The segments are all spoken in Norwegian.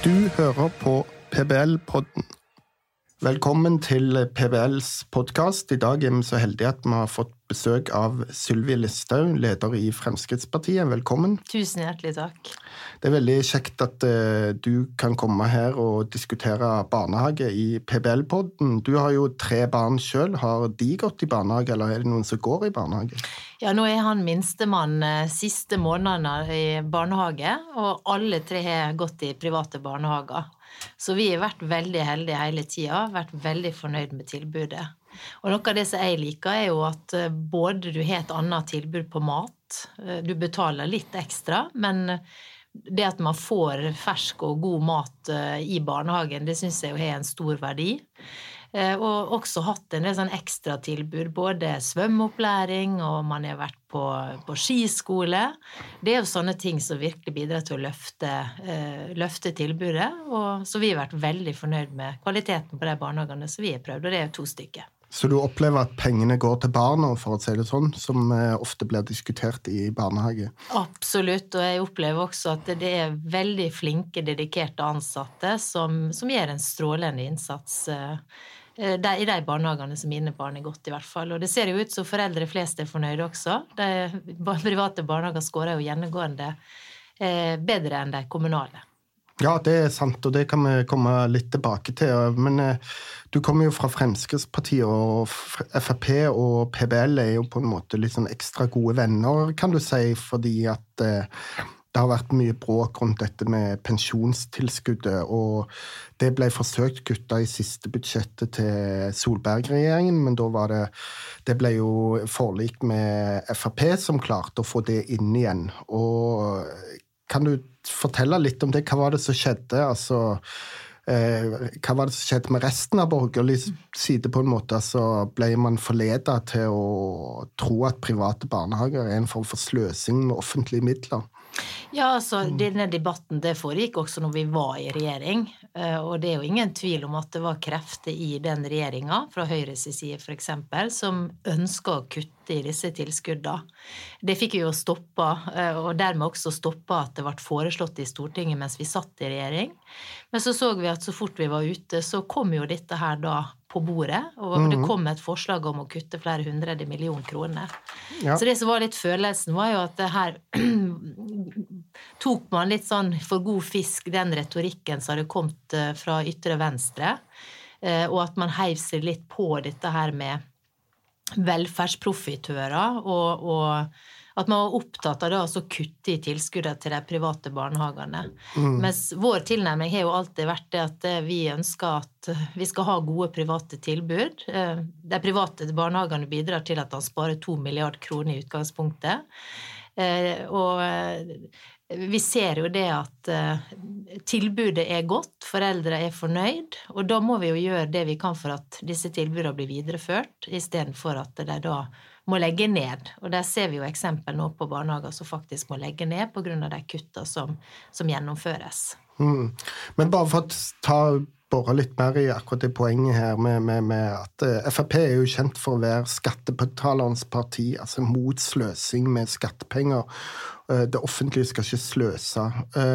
Du hører på PBL-podden. Velkommen til PBLs podcast. I dag vi så heldige at vi har fått besøk av Sylvi Listhaug, leder i Fremskrittspartiet. Velkommen. Tusen hjertelig takk. Det veldig kjekt at du kan komme her og diskutere barnehage i PBL-podden. Du har jo 3 barn selv. Har de gått i barnehage, eller er det noen som går i barnehage? Ja, nå er han minstemann siste månedene i barnehage, og alle 3 har gått i private barnehager. Så vi har vært veldig heldige hele tiden, vært veldig fornøyd med tilbudet. Og noe av det som jeg liker er jo at både du har et annet tilbud på mat, du betaler litt ekstra, men det at man får fersk og god mat i barnehagen, det synes jeg jo har en stor verdi. Og også hatt en del sånn ekstra tilbud, både svømmeopplæring, og man har vært på skiskole. Det er jo sånne ting som virkelig bidrar til å løfte tilbudet, og så vi har vært veldig fornøyd med kvaliteten på de barnehagene som vi har prøvd, og det er 2 stykker. Så du opplever at pengene går til barna, for å si det sånn, som ofte blir diskutert i barnehage? Absolutt, og jeg opplever også at det er veldig flinke, dedikerte ansatte som gjør en strålende innsats i de barnehagene som mine barn er gått i hvert fall. Og det ser jo ut som foreldre flest er fornøyde også. De private barnehager skårer jo gjennomgående bedre enn de kommunale. Ja, det er sant, og det kan vi komme litt tilbake til. Men du kommer jo fra Fremskrittspartiet, og FrP og PBL er jo på en måte litt sånn ekstra gode venner, kan du si, fordi at det har vært mye bråk rundt dette med pensjonstilskuddet, og det ble forsøkt kuttet i siste budsjettet til Solberg-regjeringen, men da var det ble jo forlik med FrP som klarte å få det inn igjen. Og kan du fortelle litt om det? Hva var det som skjedde? Altså, hva var det som skjedde med resten av borgerlig side på en måte? Altså, ble man forledet til å tro at private barnehager er en form for sløsing med offentlige midler? Ja, altså denne debatten det foregikk også når vi var i regjering, og det er jo ingen tvil om at det var krefter i den regjeringen, fra Høyres side for eksempel, som ønsket å kutte i disse tilskuddene. Det fikk vi jo stoppet, og dermed også stoppet at det ble foreslått i Stortinget mens vi satt i regjering. Men så vi at så fort vi var ute, så kom jo dette her da på bordet, og det kom et forslag om å kutte flere 100 millioner kroner. Ja. Så det som var litt følelsen var jo at det her tok man litt sånn for god fisk den retorikken som hadde kommet fra ytre venstre, og at man heiv seg litt på dette her med velferdsprofitører, og at man var opptatt av det å kutte i tilskuddet til de private barnehagene. Mens vår tilnærming har jo alltid vært det at vi ønsker at vi skal ha gode private tilbud. De private barnehagene bidrar til at han sparer 2 milliarder kroner i utgangspunktet. Og vi ser jo det at tilbudet er godt, foreldre er fornøyd, og da må vi jo gjøre det vi kan for at disse tilbudene blir videreført, i stedet for at de da må legge ned. Og der ser vi jo eksempel nå på barnehager som faktisk må legge ned på grunn av de kuttene som gjennomføres. Men bare for å borre litt mer i akkurat det poenget her med at FrP er jo kjent for å være skattebetalernes parti, altså mot sløsing med skattepenger. Det offentlige skal ikke sløse.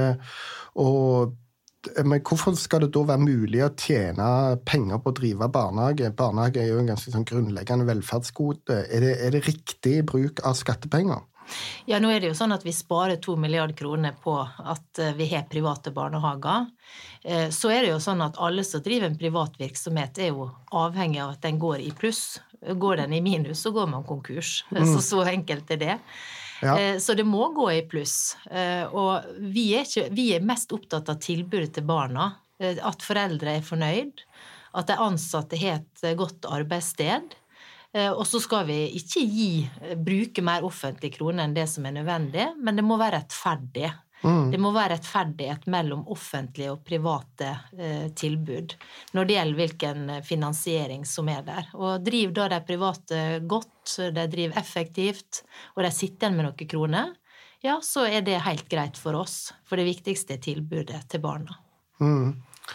Men hvorfor skal det da være mulig å tjene penger på å drive barnehage? Barnehage er jo en ganske sånn grunnleggende velferdsgode. Er det riktig bruk av skattepenger? Ja, nå er det jo sånn at vi sparer 2 milliarder kroner på at vi har private barnehager. Så er det jo sånn at alle som driver en privat virksomhet er jo avhengig av at den går i pluss. Går den i minus, så går man konkurs. Så enkelt er det. Ja. Så det må gå i pluss. Og vi er mest opptatt av tilbudet til barna. At foreldre er fornøyd, at de ansatte har et godt arbeidssted. Og så skal vi ikke bruke mer offentlige kroner enn det som er nødvendig, men det må være rettferdig. Det må være rettferdighet mellom offentlige og private tilbud når det gjelder hvilken finansiering som er der. Og driver da de private godt, de driver effektivt, og de sitter igjen med noen kroner, ja, så er det helt greit for oss, for det viktigste er tilbudet til barna.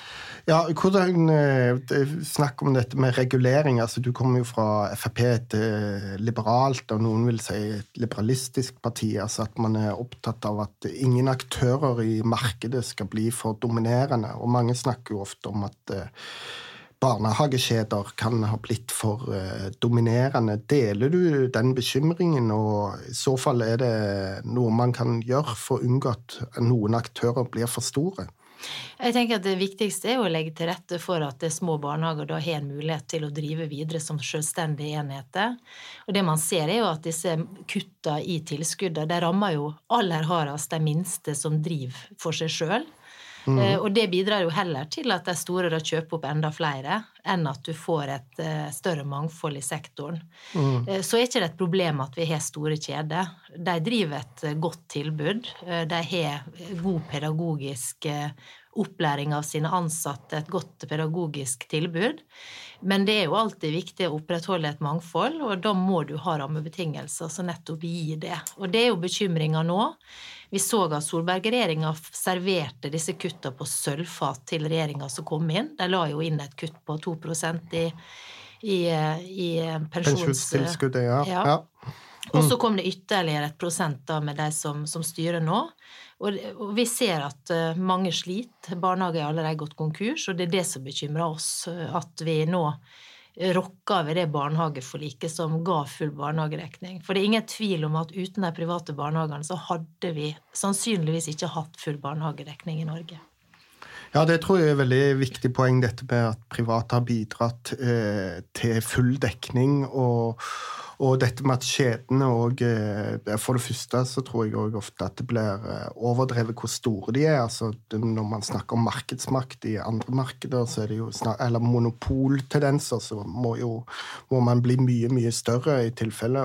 Ja, hvordan snakk om dette med regulering, altså du kommer jo fra FrP, et liberalt, og noen vil si et liberalistisk parti, altså at man opptatt av at ingen aktører i markedet skal bli for dominerende, og mange snakker jo ofte om at barnehagekjeder kan ha blitt for dominerende. Deler du den bekymringen, og i så fall det noe man kan gjøre for å unngå at noen aktører blir for store? Jeg tenker at det viktigste å legge til rette for at små barnehager da har en mulighet til å drive videre som selvstendige enheter. Og det man ser jo at disse kutta i tilskuddet, det rammer jo aller hardest de minste som driver for seg selv. Og det bidrar jo heller til at de store da kjøper opp enda flere, enn at du får et større mangfold i sektoren. Så ikke det et problem at vi har store kjeder. De driver et godt tilbud, de har god pedagogisk opplæring av sine ansatte, et godt pedagogisk tilbud. Men det jo alltid viktig å opprettholde et mangfold, og da må du ha rammebetingelser som nettopp gir det. Og det jo bekymringer nå. Vi så at Solberg-regjeringen serverte disse kutta på sølvfat til regjeringen som kom inn. De la jo inn et kutt på 2% i pensjonstilskuddet, ja. Og så kom det ytterligere 1% da med de som styrer nå. Og vi ser at mange sliter. Barnehager allerede gått konkurs, og det det som bekymrer oss, at vi nå rokker ved det barnehageforliket som ga full barnehagedekning. For det ingen tvil om at uten de private barnehagene så hadde vi sannsynligvis ikke hatt full barnehagedekning i Norge. Ja, det tror jeg veldig viktig poeng, dette med at private har bidratt til full dekning, og dette med at kjedene, og for det første så tror jeg også ofte at det blir overdrevet hvor store de altså når man snakker om markedsmakt i andre markeder, så det jo eller monopoltendenser, så må man bli mye større i tilfelle,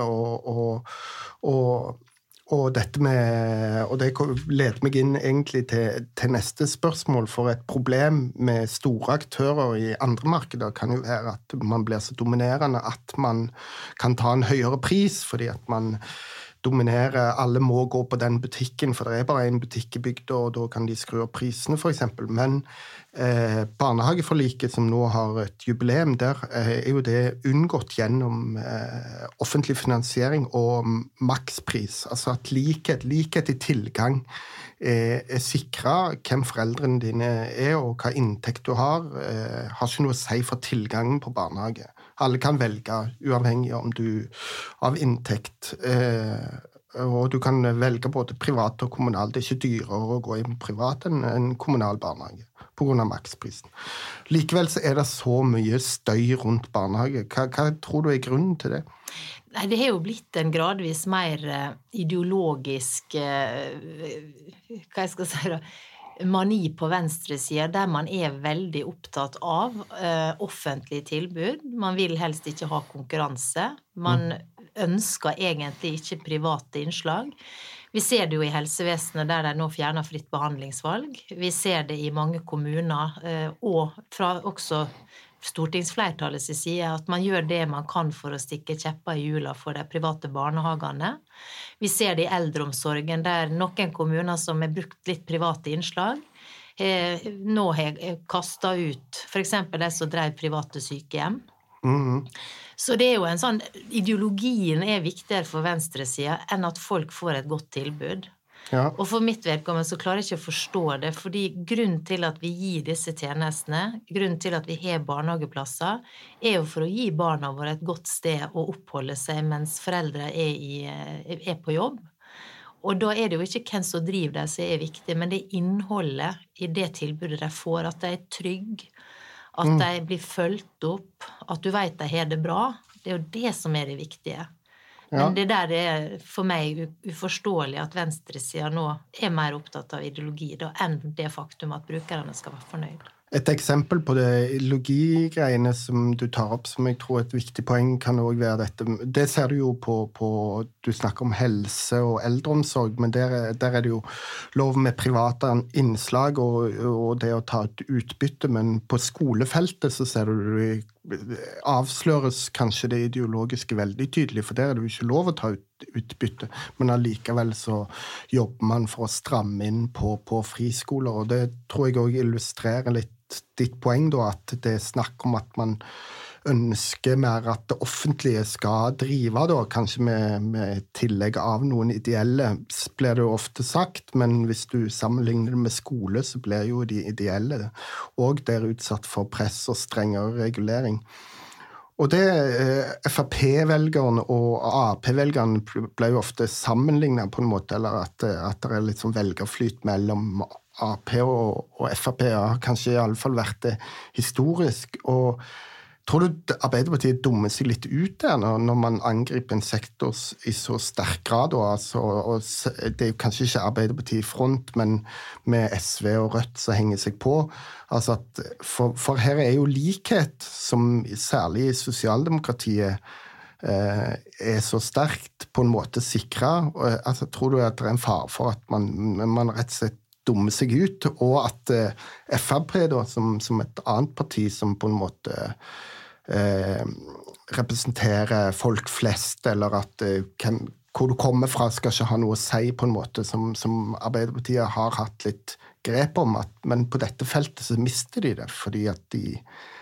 og dette med, og det leder meg inn egentlig til neste spørsmål, for et problem med store aktører i andre markeder kan jo være at man blir så dominerende at man kan ta en høyere pris, fordi at man dominerer, alle må gå på den butikken, for det bare en butikk i bygda, og da kan de skru opp prisene for eksempel. Men barnehageforliket som nå har et jubileum, der jo det unngått gjennom offentlig finansiering og makspris, altså at likhet i tilgang sikret hvem foreldrene dine og hva inntekt du har ikke noe å si for tilgangen på barnehage. Alle kan velge, uavhengig om du av inntekt, og du kan velge både privat og kommunal. Det ikke dyrere å gå i privat enn en kommunal barnehage på grunn av maksprisen. Likevel så det så mye støy rundt barnehage. Hva tror du grunnen til det? Nei, det har jo blitt en gradvis mer ideologisk, hva jeg skal si da, mani på venstresiden, der man veldig opptatt av offentlige tilbud. Man vil helst ikke ha konkurranse. Man ønsker egentlig ikke private innslag. Vi ser det jo i helsevesenet der de nå fjerner fritt behandlingsvalg. Vi ser det i mange kommuner, og fra også stortingsflertallets side, at man gjør det man kan for å stikke kjepper i hjula for de private barnehagene. Vi ser det i eldreomsorgen, der noen kommuner som har brukt litt private innslag, nå har kastet ut, for eksempel de som drev private sykehjem. Så det jo en sånn, ideologien viktigere for venstresiden enn at folk får et godt tilbud. Ja. Og for mitt vedkommende så klarer jeg ikke å forstå det, fordi grunnen til at vi gir disse tjenestene, grunnen til at vi har barnehageplasser, jo for å gi barna våre et godt sted å oppholde seg mens foreldre på jobb. Og da det jo ikke hvem som driver det som viktig, men det innholdet i det tilbudet de får, at de trygge, at de blir følt opp, at du vet de har det bra. Det jo det som det viktige. Men det der for meg uforståelig at venstresiden nå mer opptatt av ideologi da, enn det faktum at brukerne skal være fornøyd. Et eksempel på det ideologigreiene som du tar opp, som jeg tror et viktig poeng kan også være dette. Det ser du jo på du snakker om helse og eldreomsorg, men der det jo lov med private innslag og det å ta et utbytte, men på skolefeltet så ser du avsløres kanskje det ideologiske veldig tydelig, for der det jo ikke lov å ta utbytte, men allikevel så jobber man for å stramme inn på friskoler, og det tror jeg også illustrerer litt ditt poeng da, at det snakk om at man ønsker mer at det offentlige skal drive da, kanskje med tillegg av noen ideelle, blir det jo ofte sagt, men hvis du sammenligner det med skole, så blir jo de ideelle og der utsatt for press og strengere regulering. Og det FrP-velgerne og AP-velgerne ble jo ofte sammenlignet på en måte, eller at det litt sånn velgerflyt mellom AP og FrP har kanskje i alle fall vært det historisk, og tror du Arbeiderpartiet dummer seg litt ut der når man angriper en sektor i så sterk grad? Og det er jo kanskje ikke Arbeiderpartiet i front, men med SV og Rødt som henger seg på. Altså at for her er jo likhet, som særlig i sosialdemokratiet så sterkt på en måte sikret. Altså, tror du at det er en fare for at man rett og slett dummer seg ut, og at FrP da, som et annet parti som på en måte representerer folk flest, eller at hvor du kommer fra skal ikke ha noe å si på en måte, som Arbeiderpartiet har hatt litt grep om, men på dette feltet så mister de det, fordi at de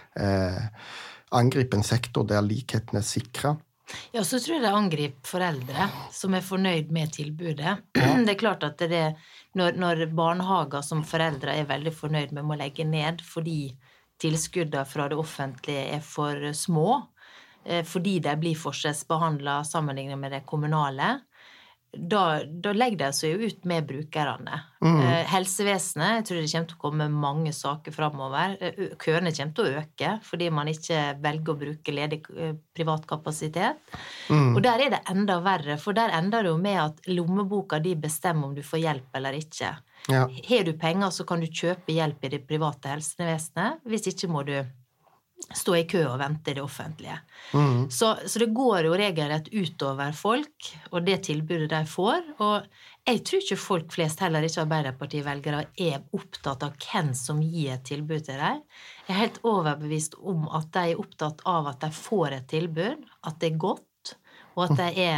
angriper en sektor der likheten sikret. Ja, så tror jeg det angriper foreldre som fornøyd med tilbudet. Det klart at når barnehager som foreldre veldig fornøyd med må legge ned fordi tilskuddene fra det offentlige for små, fordi de blir forskjellsbehandlet sammenlignet med det kommunale, da legger de seg jo ut med brukerne. Helsevesenet, jeg tror det kommer til å komme mange saker fremover. Køene kommer til å øke, fordi man ikke velger å bruke ledig privat kapasitet. Og der det enda verre, for der ender det jo med at lommeboka de bestemmer om du får hjelp eller ikke. Ja. Har du penger, så kan du kjøpe hjelp i det private helsevesenet, hvis ikke må du stå i kø og vente i det offentlige. Så det går jo regelrett utover folk, og det tilbudet de får, og jeg tror ikke folk flest, heller ikke Arbeiderparti-velgere, opptatt av hvem som gir et tilbud til dem. Jeg helt overbevist om at de opptatt av at de får et tilbud, at det godt, og at de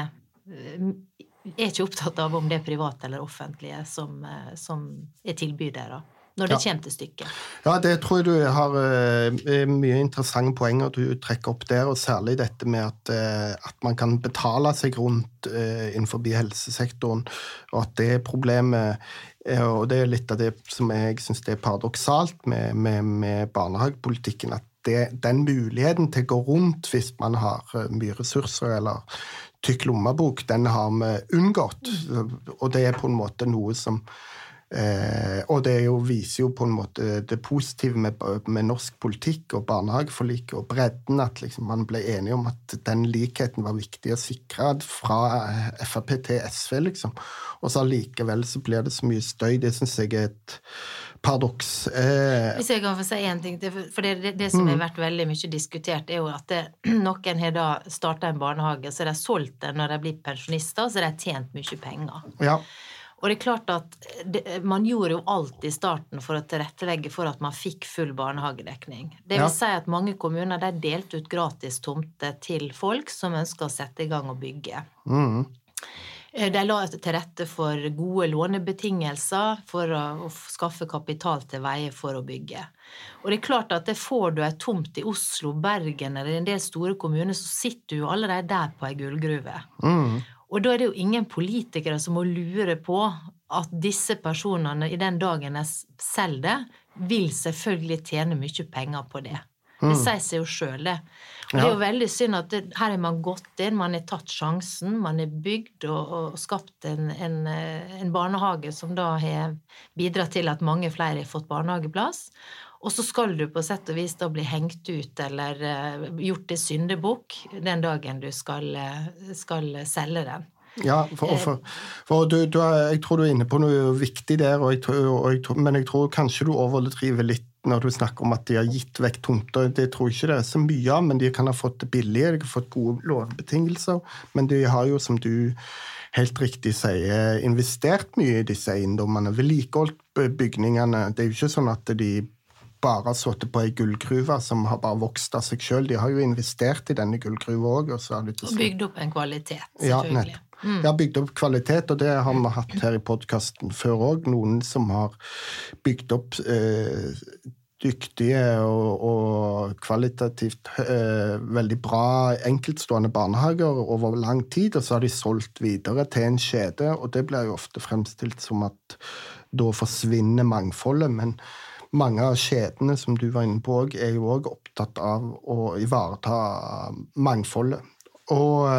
ikke opptatt av om det private eller offentlige som tilbydere, når det kommer til stykket. Ja, det tror jeg du har mye interessante poenger du trekker opp der, og særlig dette med at man kan betale seg rundt innenfor helsesektoren, og at det problemet, og det litt av det som jeg synes det paradoksalt med barnehagepolitikken, at den muligheten til å gå rundt hvis man har mye ressurser eller tykk lommebok, den har vi unngått, og det på en måte noe som og det viser jo på en måte det positive med norsk politikk og barnehageforlik og bredden, at liksom man ble enige om at den likheten var viktig å sikre fra FrP til SV liksom, og så likevel så blir det så mye støy. Det synes jeg et paradoks. Hvis jeg kan få si en ting til, for det som har vært veldig mye diskutert jo at noen har da startet en barnehage, så de solgt den når de blir pensjonister, så de har tjent mye penger. Ja. Og det klart at man gjorde jo alt i starten for å tilrettelegge for at man fikk full barnehagedekning. Det vil si at mange kommuner de delte ut gratis tomter til folk som ønsker å sette i gang og bygge. De la til rette for gode lånebetingelser for å skaffe kapital til veie for å bygge. Og det klart at får du et tomt i Oslo, Bergen eller en del store kommuner, så sitter du jo allerede der på en gullgruve. Og da det jo ingen politikere som må lure på at disse personene i den dagen jeg selger det, vil selvfølgelig tjene mye penger på det. Det sier seg jo selv det. Og det er jo veldig synd at her har man gått inn, man har tatt sjansen, man har bygd og skapt en barnehage som da har bidratt til at mange flere har fått barnehageplass. Og så skal du på sett og vis da bli hengt ut eller gjort til syndebukk den dagen du skal selge den. Ja, for jeg tror du er inne på noe viktig der, men jeg tror kanskje du overdriver litt når du snakker om at de har gitt vekk tomter. Det tror jeg ikke det er så mye av, men de kan ha fått det billig, de har fått gode lånebetingelser, men de har jo, som du helt riktig sier, investert mye i disse eiendommene, vedlikeholdt bygningene. Det er jo ikke sånn at de bare sittet på en gullgruve som har bare vokst av seg selv. De har jo investert i denne gullgruva også. Og bygd opp en kvalitet, selvfølgelig. Ja, bygd opp kvalitet, og det har vi hatt her i podcasten før også. Noen som har bygd opp dyktige og kvalitativt veldig bra enkeltstående barnehager over lang tid, og så har de solgt videre til en kjede, og det blir jo ofte fremstilt som at da forsvinner mangfoldet, men mange av kjedene som du var inne på jo også opptatt av å ivareta mangfoldet. Og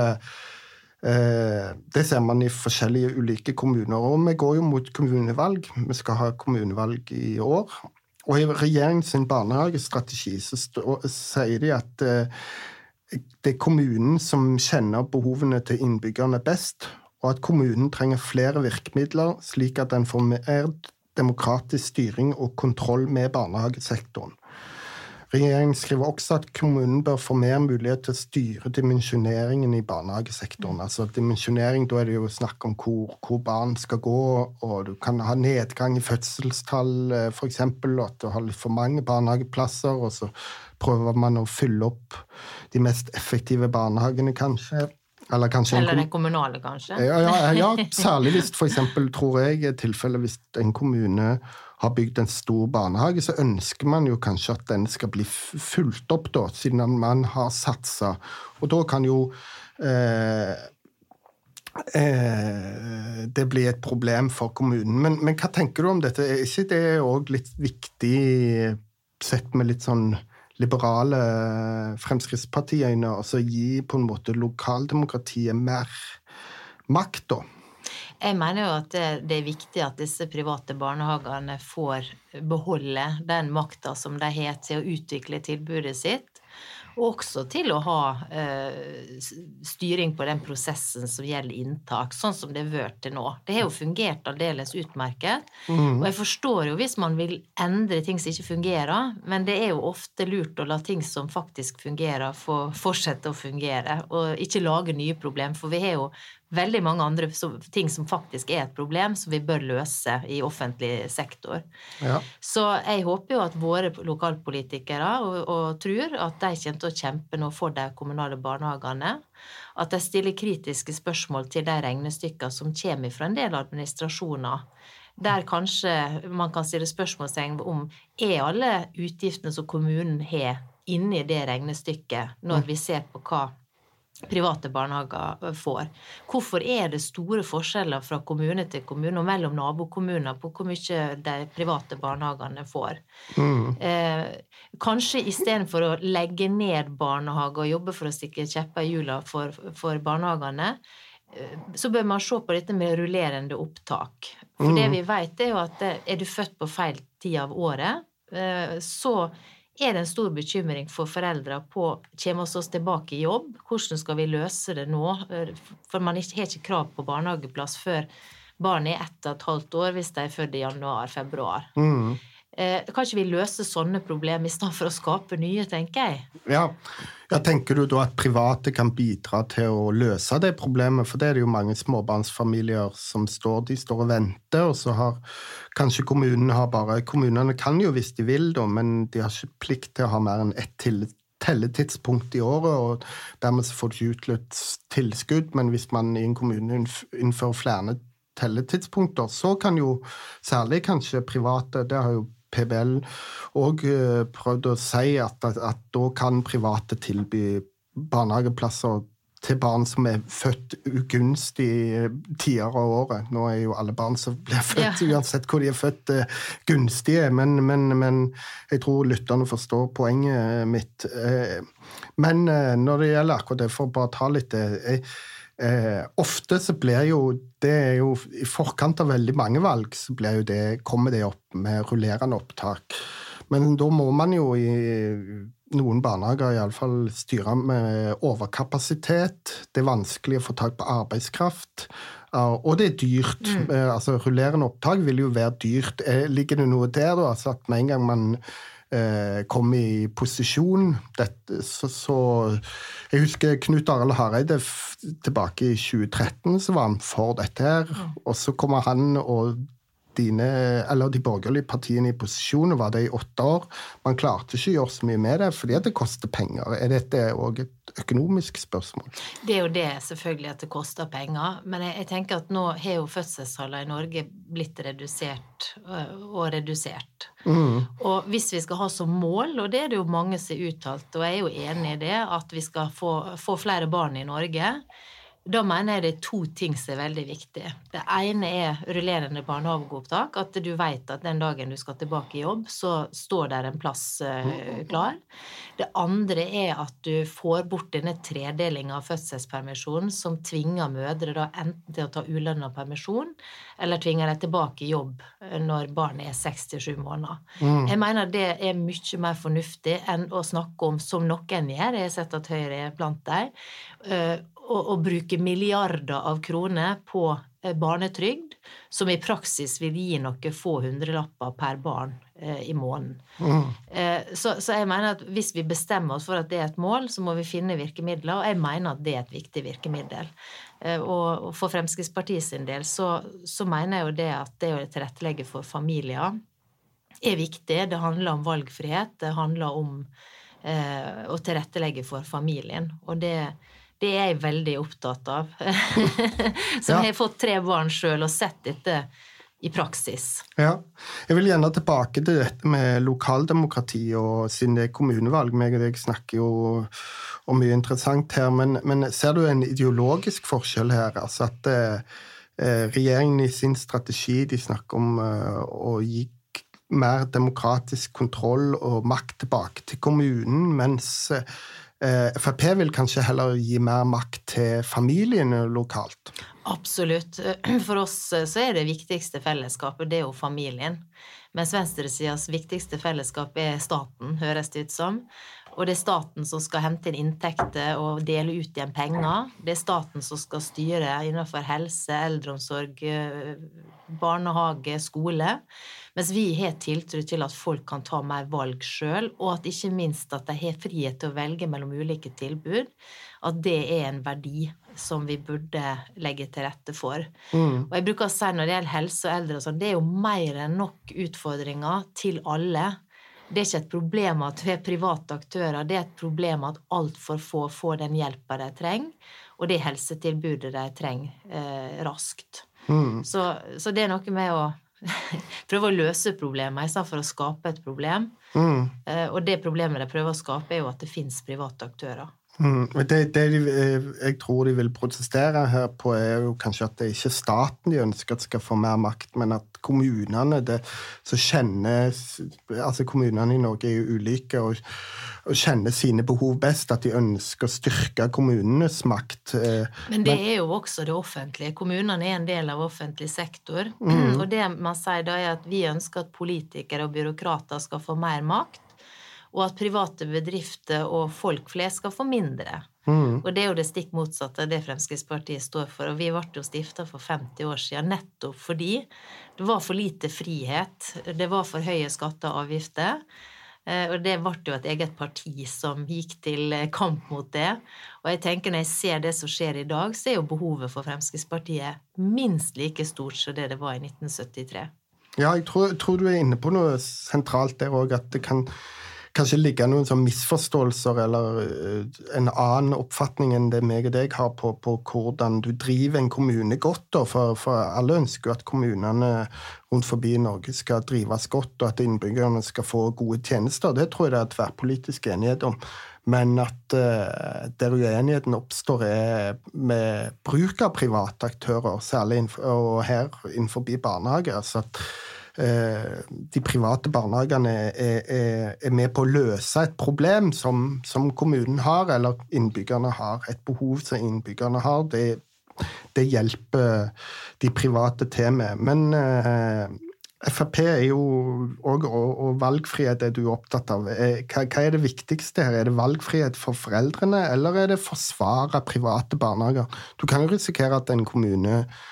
det ser man i forskjellige ulike kommuner, og vi går jo mot kommunevalg. Vi skal ha kommunevalg i år. Og i regjeringens barnehagestrategi så sier de at det kommunen som kjenner behovene til innbyggerne best, og at kommunen trenger flere virkemidler slik at den får mer demokratisk styring og kontroll med barnehagesektoren. Regjeringen skriver også at kommunen bør få mer mulighet til å styre dimensjoneringen i barnehagesektoren. Altså dimensjonering, da det jo snakk om hvor barn skal gå, og du kan ha nedgang i fødselstall, for eksempel, at du har litt for mange barnehageplasser, og så prøver man å fylle opp de mest effektive barnehagene, kanskje. Eller de kommunale, kanskje? Ja, særlig hvis, for eksempel, tror jeg, tilfellet hvis en kommune har bygd en stor barnehage, så ønsker man jo kanskje at den skal bli fulgt opp da, siden man har satset. Og da kan jo det bli et problem for kommunen. Men hva tenker du om dette? Er ikke det også litt viktig sett med litt sånn liberale Fremskrittspartiene, altså gi på en måte lokaldemokratiet mer makt da? Jeg mener jo at det viktig at disse private barnehagene får beholde den makten som de har til å utvikle tilbudet sitt, og også til å ha styring på den prosessen som gjelder inntak, sånn som det har vært til nå. Det har jo fungert aldeles utmerket, og jeg forstår jo hvis man vil endre ting som ikke fungerer, men det er jo ofte lurt å la ting som faktisk fungerer få fortsette å fungere, og ikke lage nye problem, for vi har jo veldig mange andre ting som faktisk er et problem som vi bør løse i offentlig sektor. Ja. Så jeg håper jo at våre lokalpolitikere og tror at de kommer til å kjempe nå for de kommunale barnehagene, at de stiller kritiske spørsmål til de regnestykker som kommer fra en del administrasjoner, der kanskje man kan stille spørsmålstegn om alle utgiftene som kommunen har inne i det regnestykket når vi ser på hva private barnehager får. Hvorfor er det store forskjeller fra kommune til kommune og mellom nabokommuner på hvor mye de private barnehagene får? Kanskje i stedet for å legge ned barnehager og jobbe for å stikke kjepper i hjula for barnehagene, så bør man se på dette med rullerende opptak. For det vi vet er jo at er du født på feil tid av året, så er det en stor bekymring for foreldre på kommer oss tilbake i jobb, hvordan skal vi løse det nå, for man har ikke krav på barnehageplass før barnet 1,5 år hvis de er født i januar, februar. Kan ikke vi løse sånne problemer i stedet for å skape nye, tenker jeg? Ja, tenker du da at private kan bidra til å løse det problemet, for det er det jo mange småbarnsfamilier som står og venter, og så har kanskje kommunene kan jo hvis de vil da, men de har ikke plikt til å ha mer enn ett telletidspunkt i året, og dermed så får du ikke utløst tilskudd, men hvis man i en kommune innfører flere telletidspunkter, så kan jo særlig kanskje private, det har jo PBL også prøvd å si at da kan private tilby barnehageplasser til barn som er født ugunstig tider av året. Nå er jo alle barn som blir født, uansett hvor de er født, gunstige, men jeg tror lytterne forstår poenget mitt. Men når det gjelder akkurat det, for å bare ta litt ofte så blir jo det jo i forkant av veldig mange valg så blir jo kommer det opp med rullerende opptak, men da må man jo i noen barnehager i alle fall styre med overkapasitet, det er vanskelig å få tak på arbeidskraft, og det er dyrt, altså rullerende opptak vil jo være dyrt. Ligger det noe der da, altså at med en gang man kom i posisjon, så jeg husker Knut Arild Hareide tilbake i 2013, så var han for dette her, og så kommer han og eller de borgerlige partiene i posisjon, og var det i 8 år. Man klarte ikke å gjøre så mye med det, fordi at det koster penger. Dette også et økonomisk spørsmål? Det jo det, selvfølgelig, at det koster penger. Men jeg tenker at nå har jo fødselstallet i Norge blitt redusert og redusert. Og hvis vi skal ha som mål, og det er det jo mange som er uttalt, og jeg er jo enig i det, at vi skal få flere barn i Norge, da mener jeg det er 2 ting som er veldig viktige. Det ene er rullerende barnehageopptak, at du vet at den dagen du skal tilbake i jobb, så står der en plass klar. Det andre er at du får bort denne tredelingen av fødselspermisjonen som tvinger mødre da enten til å ta ulønnet permisjon, eller tvinger deg tilbake i jobb når barnet er 6-7 måneder. Jeg mener det er mye mer fornuftig enn å snakke om, som noen gjør, jeg har sett at Høyre er blant deg, og bruke milliarder av kroner på barnetrygd, som i praksis vil gi noe få hundrelapper per barn i måneden. Så jeg mener at hvis vi bestemmer oss for at det er et mål, så må vi finne virkemidler, og jeg mener at det er et viktig virkemiddel. Og for Fremskrittspartiet sin del, så mener jeg jo det at det å tilrettelegge for familier er viktig. Det handler om valgfrihet, det handler om å tilrettelegge for familien, og det er jeg veldig opptatt av. Så jeg har fått 3 barn selv og sett dette i praksis. Ja, jeg vil gjerne tilbake til dette med lokaldemokrati og sine kommunevalg. Meg og deg snakker jo om mye interessant her, men ser du en ideologisk forskjell her? Altså at regjeringen i sin strategi, de snakker om å gi mer demokratisk kontroll og makt tilbake til kommunen, mens FrP vil kanskje heller gi mer makt til familiene lokalt? Absolutt. For oss så er det viktigste fellesskapet, det er jo familien. Mens venstresidens viktigste fellesskap er staten, høres det ut som. Og det er staten som skal hente inn inntekter og dele ut igjen penger. Det er staten som skal styre innenfor helse, eldreomsorg, barnehage, skole. Mens vi har tiltro til at folk kan ta mer valg selv, og at ikke minst at de har frihet til å velge mellom ulike tilbud, at det er en verdi som vi burde legge til rette for. Og jeg bruker å si når det gjelder helse og eldre, og sånn, det er jo mer enn nok utfordringer til alle. Det er ikke et problem at vi er private aktører, det er et problem at alt for få får den hjelpen de trenger, og det helsetilbudet de trenger raskt. Så det er noe med å prøve å løse problemer i stedet for å skape et problem. Og det problemet de prøver å skape er jo at det finnes private aktører. Det jeg tror de vil protestere her på er jo kanskje at det ikke er staten de ønsker at skal få mer makt, men at kommunene, altså kommunene i Norge er jo ulike og kjenner sine behov best, at de ønsker å styrke kommunenes makt. Men det er jo også det offentlige. Kommunene er en del av offentlig sektor, og det man sier da er at vi ønsker at politikere og byråkrater skal få mer makt, og at private bedrifter og folk flest skal få mindre. Og det er jo det stikk motsatte av det Fremskrittspartiet står for, og vi ble jo stiftet for 50 år siden, nettopp fordi det var for lite frihet, det var for høye skatter og avgifter, og det ble jo et eget parti som gikk til kamp mot det, og jeg tenker når jeg ser det som skjer i dag, så er jo behovet for Fremskrittspartiet minst like stort som det var i 1973. Ja, jeg tror du er inne på noe sentralt der også, at det kan kanskje ligge noen sånn misforståelser eller en annen oppfatning enn det meg og deg har på hvordan du driver en kommune godt, da, for alle ønsker at kommunene rundt forbi Norge skal drives godt, og at innbyggerne skal få gode tjenester. Det tror jeg det er tverrpolitisk enighet om. Men at der uenigheten oppstår er med bruk av private aktører, særlig og her innenfor barnehage, altså at de private barnehagene er med på å løse et problem som kommunen har, eller innbyggerne har, et behov som innbyggerne har. Det hjelper de private til med. Men FrP er jo også, og valgfrihet er du opptatt av. Hva er det viktigste her? Er det valgfrihet for foreldrene, eller er det forsvare private barnehager? Du kan jo risikere at en kommune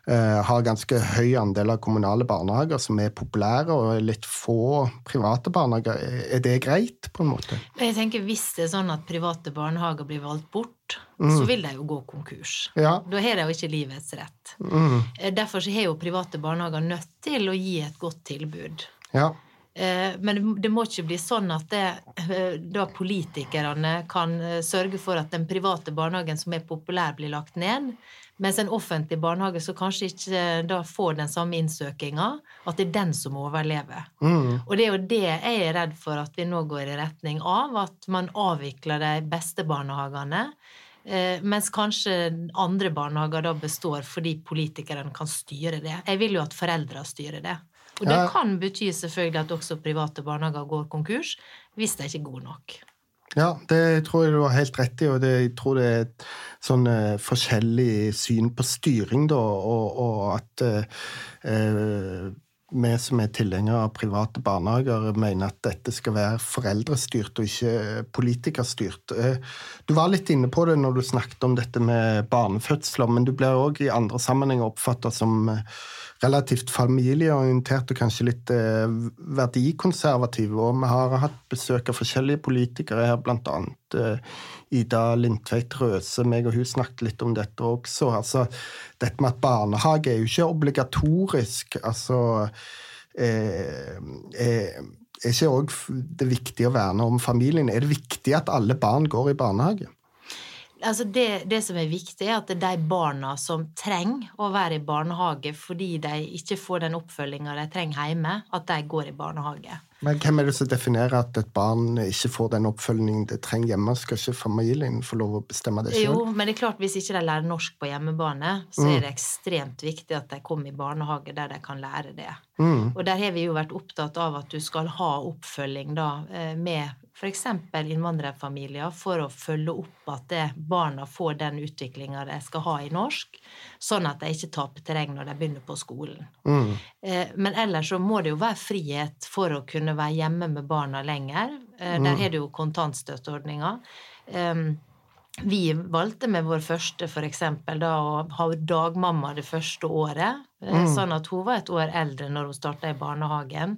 har ganske høy andel av kommunale barnehager som populære, og litt få private barnehager. Er det greit, på en måte? Jeg tenker, hvis det sånn at private barnehager blir valgt bort, så vil de jo gå konkurs. Ja. Da har de jo ikke livets rett. Derfor så har jo private barnehager nødt til å gi et godt tilbud. Ja. Men det må ikke bli sånn at da politikerne kan sørge for at den private barnehagen som populær blir lagt ned, mens en offentlig barnehage så kanskje ikke da får den samme innsøkinga, at det den som overlever. Og det jo det jeg redd for at vi nå går i retning av, at man avvikler de beste barnehagene, mens kanskje andre barnehager da består fordi politikerne kan styre det. Jeg vil jo at foreldre styrer det. Og det kan bety selvfølgelig at også private barnehager går konkurs, hvis de ikke er gode nok. Ja, det tror jeg du har helt rett i, og jeg tror det et sånn forskjellig syn på styring da, og at vi som tilhengere av private barnehager mener at dette skal være foreldrestyrt og ikke politikerstyrt. Du var litt inne på det når du snakket om dette med barnefødsler, men du ble også i andre sammenhenger oppfattet som relativt familieorientert og kanskje litt verdikonservativ, og vi har hatt besøk av forskjellige politikere her, blant annet Ida Lindtveit Røse, meg og hun snakket litt om dette også. Altså, dette med at barnehage jo ikke obligatorisk, altså ikke også det viktig å verne om familien? Er det viktig at alle barn går i barnehage? Altså det som viktig at det de barna som trenger å være i barnehage fordi de ikke får den oppfølgingen de trenger hjemme, at de går i barnehage. Men hvem det som definerer at et barn ikke får den oppfølgingen det trenger hjemme? Skal ikke familien få lov å bestemme det selv? Jo, men det klart hvis ikke de lærer norsk på hjemmebane, så det ekstremt viktig at de kommer i barnehage der de kan lære det. Og der har vi jo vært opptatt av at du skal ha oppfølging da, med for eksempel innvandrerfamilier for å følge opp at barna får den utviklingen de skal ha i norsk, sånn at de ikke taper terreng når de begynner på skolen. Men ellers så må det jo være frihet for å kunne være hjemme med barna lenger. Der har du jo kontantstøtteordninger. Vi valgte med vår første for eksempel da å ha dagmamma det første året, sånn at hun var et år eldre når hun startet i barnehagen.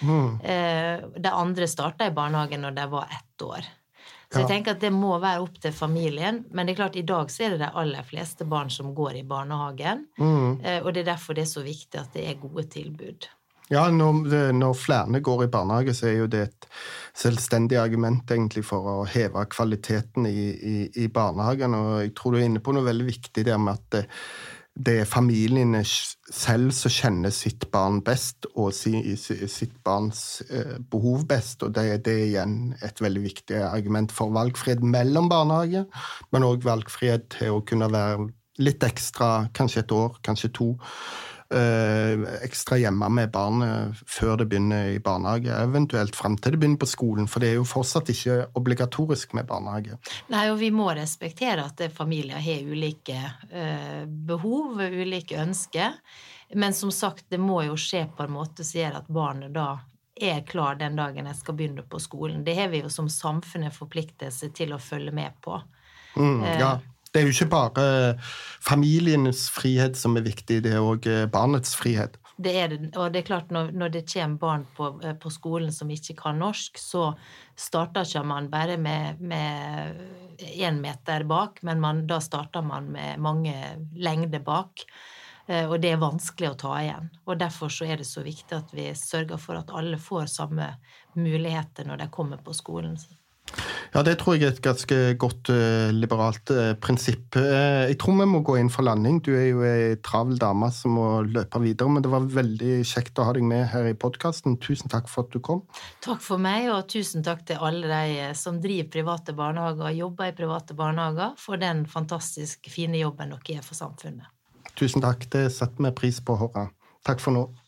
De andre startet i barnehagen når de var 1 år. Så jeg tenker at det må være opp til familien, men det klart i dag så det de aller fleste barn som går i barnehagen, og det derfor det så viktig at det gode tilbud. Ja, når flere går i barnehage, så jo det et selvstendig argument egentlig for å heve kvaliteten i barnehagen, og jeg tror du inne på noe veldig viktig der med at det familiene selv som kjenner sitt barn best, og sitt barns behov best, og det igjen et veldig viktig argument for valgfrihet mellom barnehage, men også valgfrihet til å kunne være litt ekstra, kanskje 1 år, kanskje 2, ekstra hjemme med barnet før det begynner i barnehage, eventuelt frem til det begynner på skolen, for det jo fortsatt ikke obligatorisk med barnehage. Nei, og vi må respektere at familier har ulike behov, ulike ønsker, men som sagt, det må jo skje på en måte som gjør at barnet da klar den dagen jeg skal begynne på skolen. Det har vi jo som samfunnet forpliktet seg til å følge med på. Ja. Det jo ikke bare familiens frihet som viktig, det også barnets frihet. Det det, og det klart når det kommer barn på skolen som ikke kan norsk, så starter ikke man bare med 1 meter bak, men da starter man med mange lengder bak, og det vanskelig å ta igjen. Og derfor så det så viktig at vi sørger for at alle får samme muligheter når de kommer på skolen. Ja, det tror jeg et ganske godt liberalt prinsipp. Jeg tror vi må gå inn for landing. Du jo en travel dame som må løpe videre, men det var veldig kjekt å ha deg med her i podcasten. Tusen takk for at du kom. Takk for meg, og tusen takk til alle de som driver private barnehager og jobber i private barnehager for den fantastisk fine jobben dere gjør for samfunnet. Tusen takk, det setter vi pris på å høre. Takk for nå.